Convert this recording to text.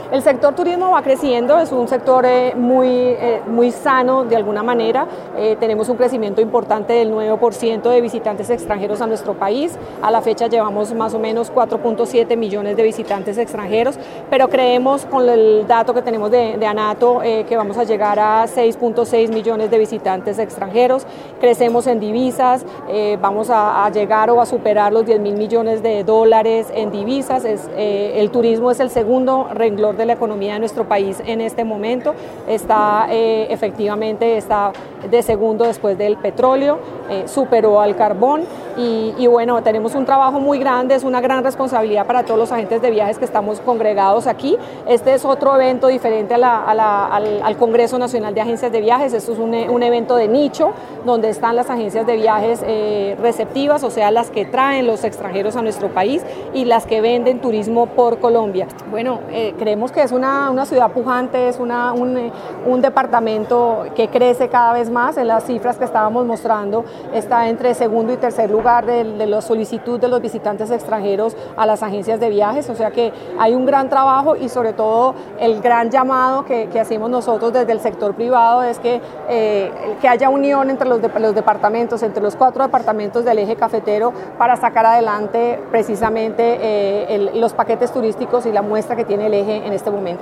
El sector turismo va creciendo, es un sector muy sano de alguna manera. Tenemos un crecimiento importante del 9% de visitantes extranjeros a nuestro país. A la fecha llevamos más o menos 4.7 millones de visitantes extranjeros, pero creemos con el dato que tenemos de ANATO que vamos a llegar a 6.6 millones de visitantes extranjeros. Crecemos en divisas, vamos a llegar o a superar los 10.000 millones de dólares en divisas. El turismo es el segundo renglón de la economía de nuestro país en este momento. Efectivamente está de segundo después del petróleo, superó al carbón y bueno, tenemos un trabajo muy grande, es una gran responsabilidad para todos los agentes de viajes que estamos congregados aquí. Este es otro evento diferente al Congreso Nacional de Agencias de Viajes. Esto es un evento de nicho donde están las agencias de viajes receptivas, o sea, las que traen los extranjeros a nuestro país y las que venden turismo por Colombia. Bueno, creemos que es una ciudad pujante, es un departamento que crece cada vez más. En las cifras que estábamos mostrando está entre segundo y tercer lugar de la solicitud de los visitantes extranjeros a las agencias de viajes, o sea que hay un gran trabajo y sobre todo el gran llamado que hacemos nosotros desde el sector privado es que haya unión entre los departamentos, entre los 4 departamentos del eje cafetero para sacar adelante precisamente los paquetes turísticos y la muestra que tiene el eje en este momento.